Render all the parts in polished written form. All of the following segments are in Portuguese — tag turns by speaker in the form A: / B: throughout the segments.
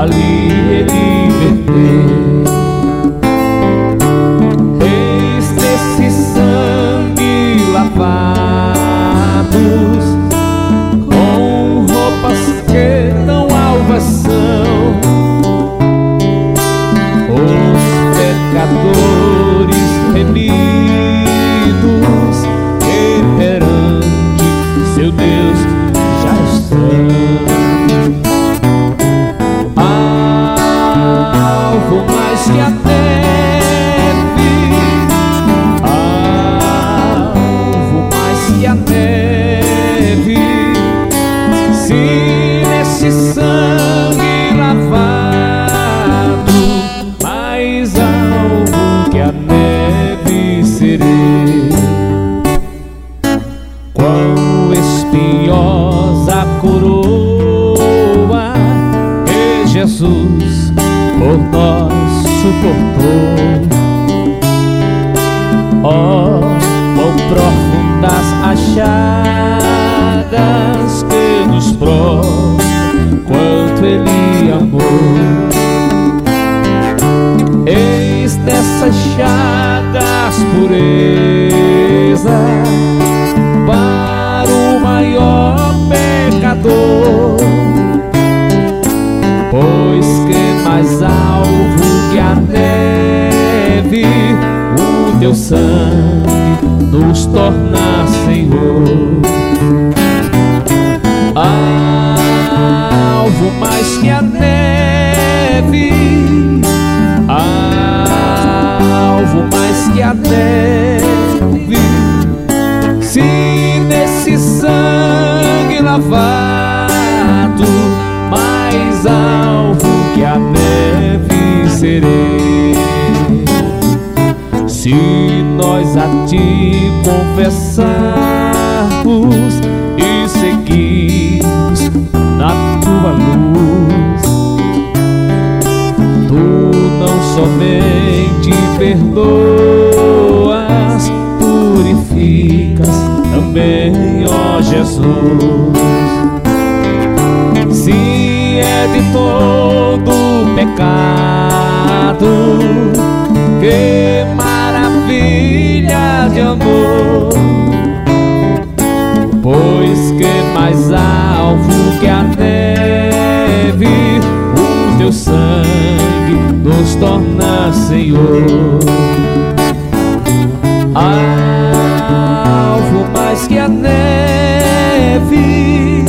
A: ali ele verteu. Eis desse sangue lavados, com roupas que tão alvas são, os pecadores remidos que perante seu Deus já estão. Alvo mais que a neve, alvo mais que a neve, se nesse sangue lavado, mais alvo que a neve serei. Quão espinhosa coroa que Jesus por nós suportou. Oh, quão profundas as chagas que nos provam quanto Ele amou. Eis dessas chagas pureza para o maior pecador, pois que mais alvo que a neve, o teu sangue nos torna Senhor. Alvo mais que a neve, alvo mais que a neve, se nesse sangue lavado, mais alvo que a neve serei. Se nós a ti confessarmos e seguirmos na tua luz, tu não somente perdoas, purificas também, ó Jesus. Se é de todo pecado, que maravilha de amor, pois que mais alvo que a neve, o teu sangue nos torna Senhor. Alvo mais que a neve,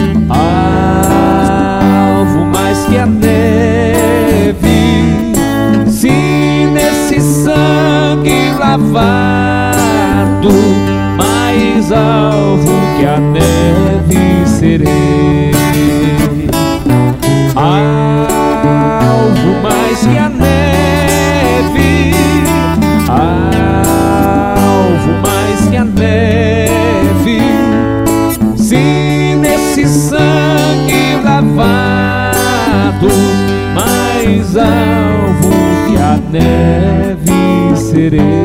A: alvo mais que a neve, se nesse sangue lavado, mais alvo que a neve serei. Alvo mais que a neve, alvo mais que a neve, se nesse sangue lavado, mais alvo que a neve serei.